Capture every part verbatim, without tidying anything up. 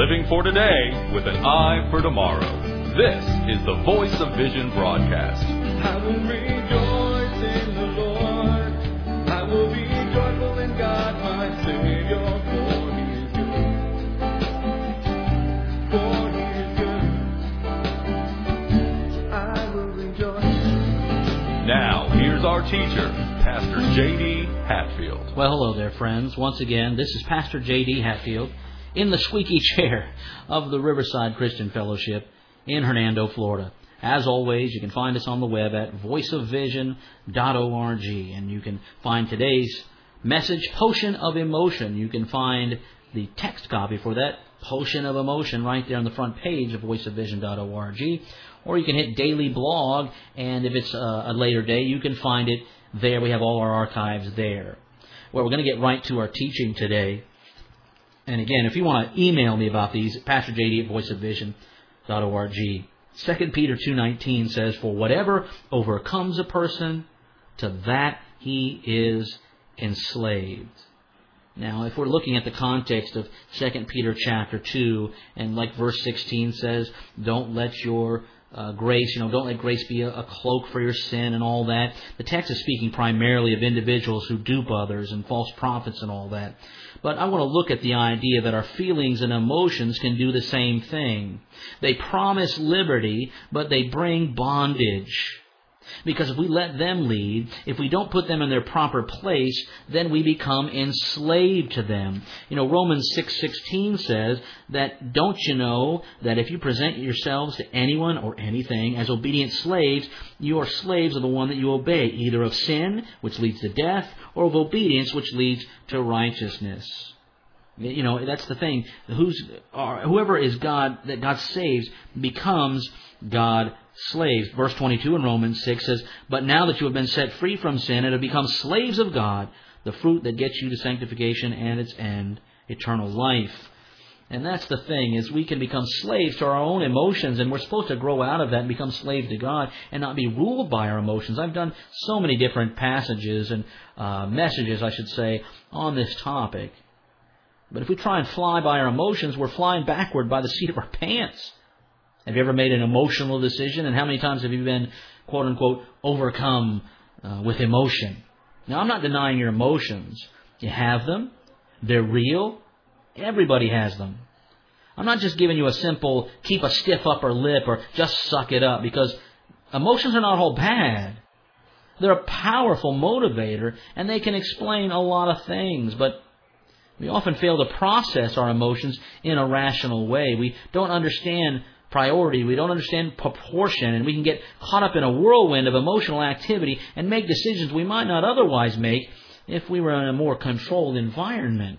living for today with an eye for tomorrow. This is the Voice of Vision broadcast. I will rejoice in the Lord. I will be joyful in God, my Savior, for He is good. For He is good. I will rejoice. Now, here's our teacher, Pastor J D Hatfield. Well, hello there, friends. Once again, this is Pastor J D Hatfield in the squeaky chair of the Riverside Christian Fellowship in Hernando, Florida. As always, you can find us on the web at voice of vision dot org, and you can find today's message, Potion of Emotion. You can find the text copy for that, Potion of Emotion, right there on the front page of voice of vision dot org. Or you can hit Daily Blog, and if it's a later day, you can find it there. We have all our archives there. Well, we're going to get right to our teaching today. And again, if you want to email me about these, Pastor J D at voice of vision dot org. Second Peter two nineteen says, "For whatever overcomes a person, to that he is enslaved." Now, if we're looking at the context of Second Peter chapter two, and like verse sixteen says, don't let your uh, grace, you know, don't let grace be a, a cloak for your sin and all that. The text is speaking primarily of individuals who dupe others and false prophets and all that. But I want to look at the idea that our feelings and emotions can do the same thing. They promise liberty, but they bring bondage. Because if we let them lead, if we don't put them in their proper place, then we become enslaved to them. You know, Romans six sixteen says that, don't you know that if you present yourselves to anyone or anything as obedient slaves, you are slaves of the one that you obey, either of sin, which leads to death, or of obedience, which leads to righteousness. You know, that's the thing. Who's, or whoever is God, that God saves, becomes God slaves. Verse twenty-two in Romans six says, "But now that you have been set free from sin and have become slaves of God, the fruit that gets you to sanctification and its end, eternal life." And that's the thing, is we can become slaves to our own emotions, and we're supposed to grow out of that and become slaves to God and not be ruled by our emotions. I've done so many different passages and uh, messages, I should say, on this topic. But if we try and fly by our emotions, we're flying backward by the seat of our pants. Have you ever made an emotional decision? And how many times have you been, quote unquote, overcome uh, with emotion? Now, I'm not denying your emotions. You have them. They're real. Everybody has them. I'm not just giving you a simple keep a stiff upper lip or just suck it up, because emotions are not all bad. They're a powerful motivator, and they can explain a lot of things, but we often fail to process our emotions in a rational way. We don't understand priority. We don't understand proportion, and we can get caught up in a whirlwind of emotional activity and make decisions we might not otherwise make if we were in a more controlled environment.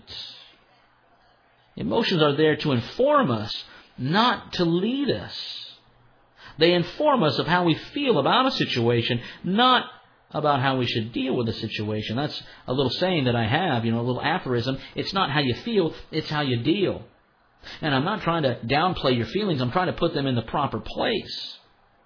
Emotions are there to inform us, not to lead us. They inform us of how we feel about a situation, not about how we should deal with a situation. That's a little saying that I have, you know, a little aphorism. It's not how you feel, it's how you deal. And I'm not trying to downplay your feelings. I'm trying to put them in the proper place.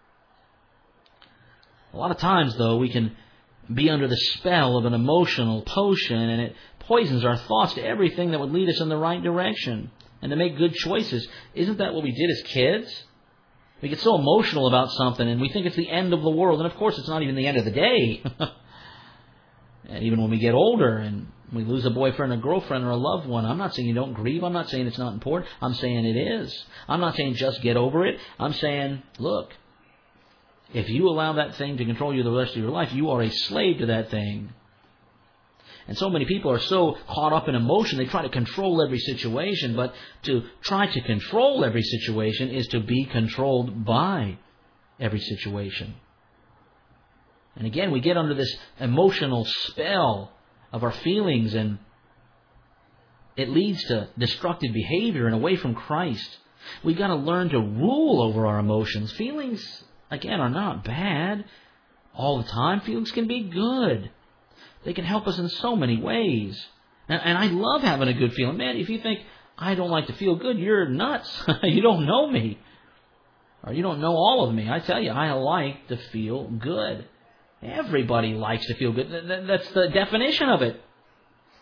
A lot of times, though, we can be under the spell of an emotional potion, and it poisons our thoughts to everything that would lead us in the right direction and to make good choices. Isn't that what we did as kids? We get so emotional about something, and we think it's the end of the world. And, of course, it's not even the end of the day. And even when we get older and we lose a boyfriend or girlfriend or a loved one, I'm not saying you don't grieve. I'm not saying it's not important. I'm saying it is. I'm not saying just get over it. I'm saying, look, if you allow that thing to control you the rest of your life, you are a slave to that thing. And so many people are so caught up in emotion, they try to control every situation. But to try to control every situation is to be controlled by every situation. And again, we get under this emotional spell of our feelings, and it leads to destructive behavior and away from Christ. We've got to learn to rule over our emotions. Feelings, again, are not bad all the time. Feelings can be good. They can help us in so many ways. And, and I love having a good feeling. Man, if you think I don't like to feel good, you're nuts. You don't know me. Or you don't know all of me. I tell you, I like to feel good. Everybody likes to feel good. That's the definition of it.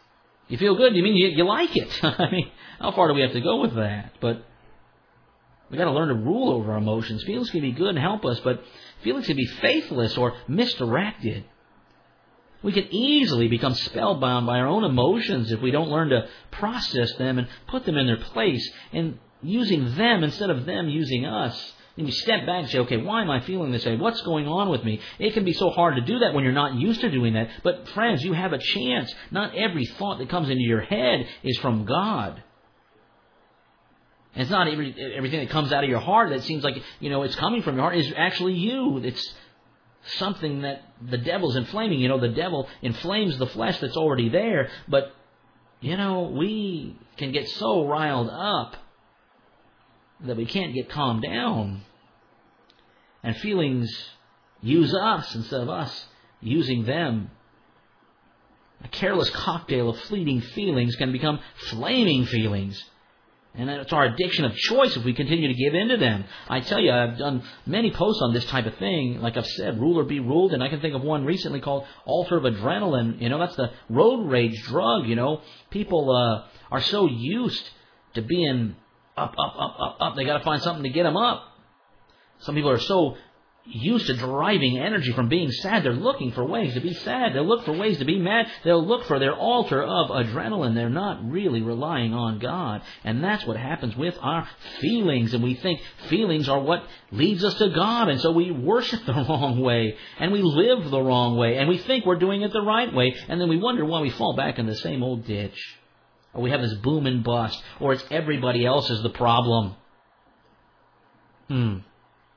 You feel good? You mean you, you like it? I mean, how far do we have to go with that? But we got to learn to rule over our emotions. Feelings can be good and help us, but feelings can be faithless or misdirected. We can easily become spellbound by our own emotions if we don't learn to process them and put them in their place and using them instead of them using us. And you step back and say, okay, why am I feeling this way? What's going on with me? It can be so hard to do that when you're not used to doing that. But friends, you have a chance. Not every thought that comes into your head is from God. And it's not every, everything that comes out of your heart that seems like, you know, it's coming from your heart is actually you. It's something that the devil's inflaming. You know, the devil inflames the flesh that's already there. But, you know, we can get so riled up that we can't get calmed down. And feelings use us instead of us using them. A careless cocktail of fleeting feelings can become flaming feelings. And it's our addiction of choice if we continue to give in to them. I tell you, I've done many posts on this type of thing. Like I've said, rule or be ruled. And I can think of one recently called Altar of Adrenaline. You know, that's the road rage drug, you know. People uh, are so used to being up, up, up, up, up. They got to find something to get them up. Some people are so used to deriving energy from being sad. They're looking for ways to be sad. They'll look for ways to be mad. They'll look for their altar of adrenaline. They're not really relying on God. And that's what happens with our feelings. And we think feelings are what leads us to God. And so we worship the wrong way. And we live the wrong way. And we think we're doing it the right way. And then we wonder why we fall back in the same old ditch. Or we have this boom and bust. Or it's everybody else is the problem. Hmm.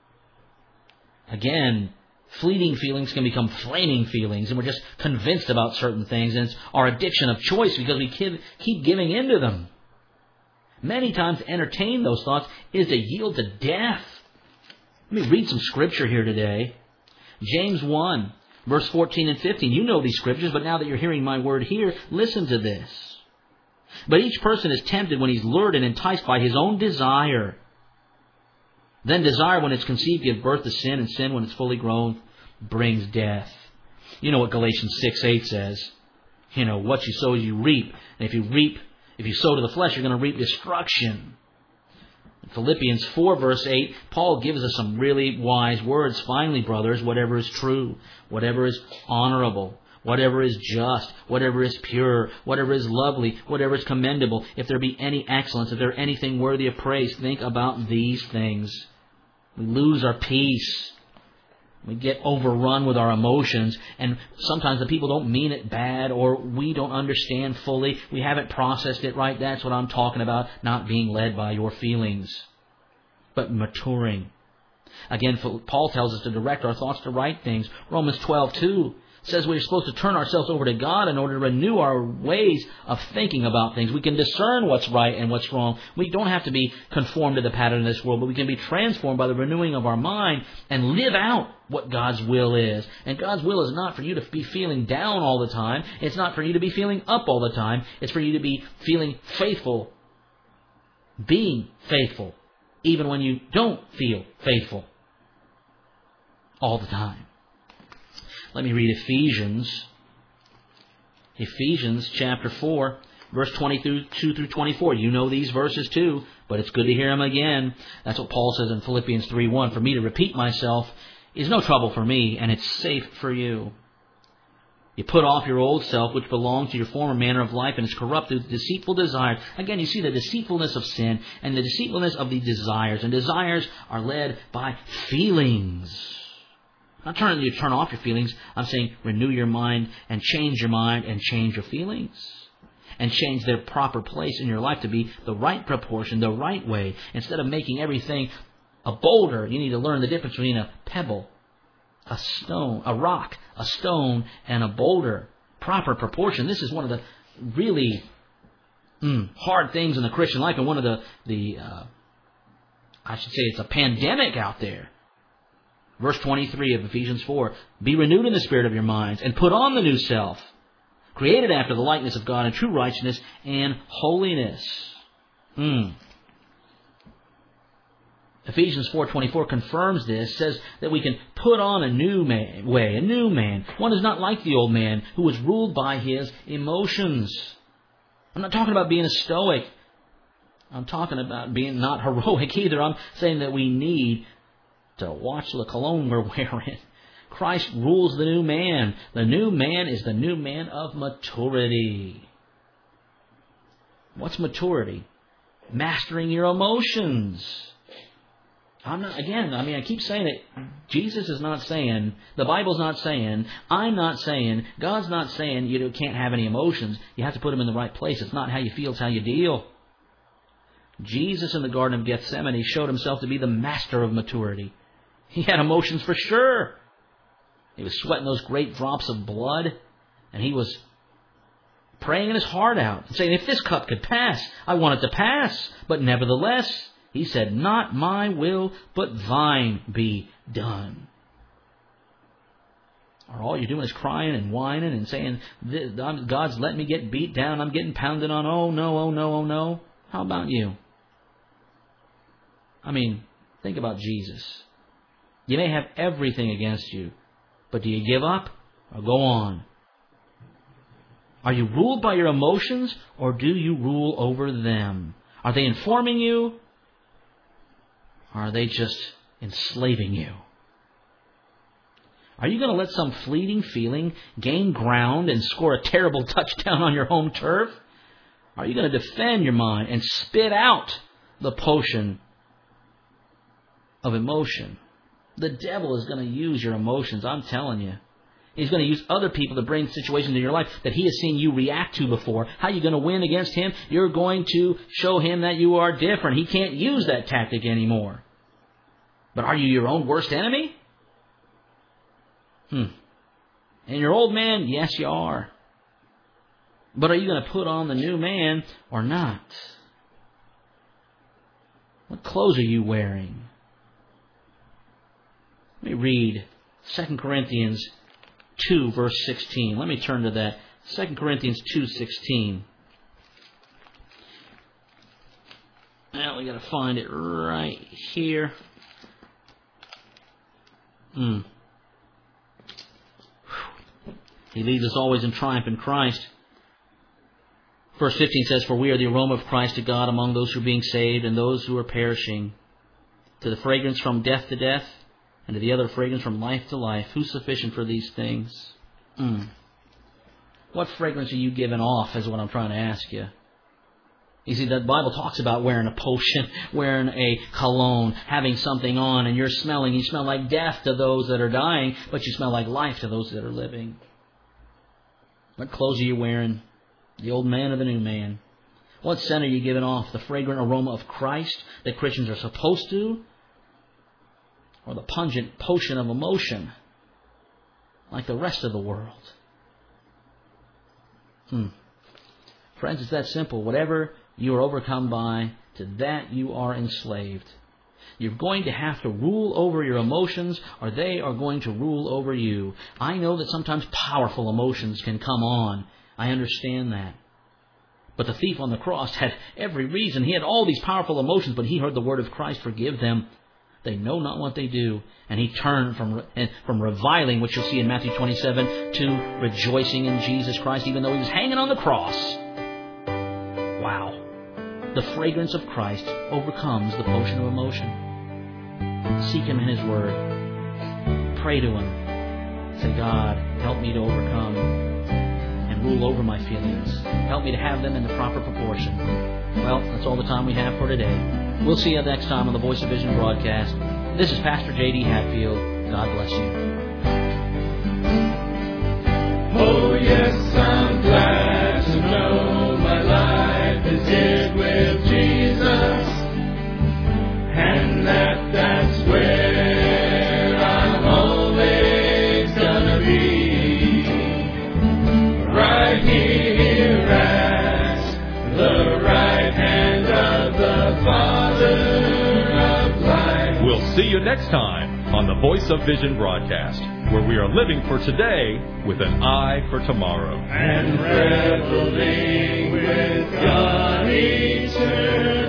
Again, fleeting feelings can become flaming feelings, and we're just convinced about certain things, and it's our addiction of choice because we keep giving in to them. Many times to entertain those thoughts is to yield to death. Let me read some scripture here today. James one, verse fourteen and fifteen. You know these scriptures, but now that you're hearing my word here, listen to this. But each person is tempted when he's lured and enticed by his own desire. Then desire, when it's conceived, gives birth to sin, and sin, when it's fully grown, brings death. You know what Galatians six eight says. You know, what you sow, you reap. And if you reap, if you sow to the flesh, you're going to reap destruction. In Philippians four, verse eight, Paul gives us some really wise words. Finally, brothers, whatever is true, whatever is honorable, whatever is just, whatever is pure, whatever is lovely, whatever is commendable, if there be any excellence, if there is anything worthy of praise, think about these things. We lose our peace. We get overrun with our emotions, and sometimes the people don't mean it bad, or we don't understand fully. We haven't processed it right. That's what I'm talking about, not being led by your feelings, but maturing. Again, Paul tells us to direct our thoughts to right things. Romans twelve two says we're supposed to turn ourselves over to God in order to renew our ways of thinking about things. We can discern what's right and what's wrong. We don't have to be conformed to the pattern of this world, but we can be transformed by the renewing of our mind and live out what God's will is. And God's will is not for you to be feeling down all the time. It's not for you to be feeling up all the time. It's for you to be feeling faithful, being faithful, even when you don't feel faithful all the time. Let me read Ephesians. Ephesians chapter four, verse twenty-two through twenty-four. You know these verses too, but it's good to hear them again. That's what Paul says in Philippians three one. For me to repeat myself is no trouble for me, and it's safe for you. You put off your old self, which belongs to your former manner of life and is corrupt through deceitful desires. Again, you see the deceitfulness of sin and the deceitfulness of the desires. And desires are led by feelings. I'm not trying you to turn off your feelings. I'm saying renew your mind and change your mind and change your feelings. And change their proper place in your life to be the right proportion, the right way. Instead of making everything a boulder, you need to learn the difference between a pebble, a stone, a rock, a stone, and a boulder. Proper proportion. This is one of the really mm, hard things in the Christian life, and one of the, the uh, I should say it's a pandemic out there. Verse twenty-three of Ephesians four, be renewed in the spirit of your minds and put on the new self, created after the likeness of God in true righteousness and holiness. Mm. Ephesians four twenty-four confirms this, says that we can put on a new man, way, a new man. One is not like the old man who was ruled by his emotions. I'm not talking about being a stoic. I'm talking about being not heroic either. I'm saying that we need to watch the cologne we're wearing. Christ rules the new man. The new man is the new man of maturity. What's maturity? Mastering your emotions. I'm not, again, I mean, I keep saying it. Jesus is not saying, the Bible's not saying, I'm not saying, God's not saying you can't have any emotions. You have to put them in the right place. It's not how you feel, it's how you deal. Jesus in the Garden of Gethsemane showed himself to be the master of maturity. He had emotions for sure. He was sweating those great drops of blood, and he was praying his heart out and saying, if this cup could pass, I want it to pass. But nevertheless, he said, not my will, but thine be done. Or all you're doing is crying and whining and saying, God's letting me get beat down, I'm getting pounded on, oh no, oh no, oh no. How about you? I mean, think about Jesus. You may have everything against you, but do you give up or go on? Are you ruled by your emotions, or do you rule over them? Are they informing you, or are they just enslaving you? Are you going to let some fleeting feeling gain ground and score a terrible touchdown on your home turf? Are you going to defend your mind and spit out the potion of emotion? The devil is going to use your emotions, I'm telling you. He's going to use other people to bring situations in your life that he has seen you react to before. How are you going to win against him? You're going to show him that you are different. He can't use that tactic anymore. But are you your own worst enemy? Hmm. And your old man? Yes, you are. But are you going to put on the new man or not? What clothes are you wearing? Let me read Second Corinthians two, verse sixteen. Let me turn to that. Second Corinthians two sixteen. Now we got to find it right here. Hmm. He leads us always in triumph in Christ. Verse fifteen says, for we are the aroma of Christ to God among those who are being saved and those who are perishing. To the fragrance from death to death, and to the other fragrance from life to life. Who's sufficient for these things? Mm. What fragrance are you giving off is what I'm trying to ask you. You see, the Bible talks about wearing a potion, wearing a cologne, having something on, and you're smelling. You smell like death to those that are dying, but you smell like life to those that are living. What clothes are you wearing? The old man or the new man? What scent are you giving off? The fragrant aroma of Christ that Christians are supposed to? Or the pungent potion of emotion, like the rest of the world? Hmm. Friends, it's that simple. Whatever you are overcome by, to that you are enslaved. You're going to have to rule over your emotions, or they are going to rule over you. I know that sometimes powerful emotions can come on. I understand that. But the thief on the cross had every reason. He had all these powerful emotions, but he heard the word of Christ, forgive them. They know not what they do. And he turned from from reviling, which you'll see in Matthew twenty-seven, to rejoicing in Jesus Christ, even though he was hanging on the cross. Wow. The fragrance of Christ overcomes the potion of emotion. Seek him in his word. Pray to him. Say, God, help me to overcome and rule over my feelings. Help me to have them in the proper proportion. Well, that's all the time we have for today. We'll see you next time on the Voice of Vision broadcast. This is Pastor J D Hatfield. God bless you. Oh, yes, I'm glad to know my life is hid with Jesus, and that that's where I'm always gonna be, right here at the right hand of the Father of life. We'll see you next time on the Voice of Vision broadcast, where we are living for today with an eye for tomorrow. And reveling with God eternal.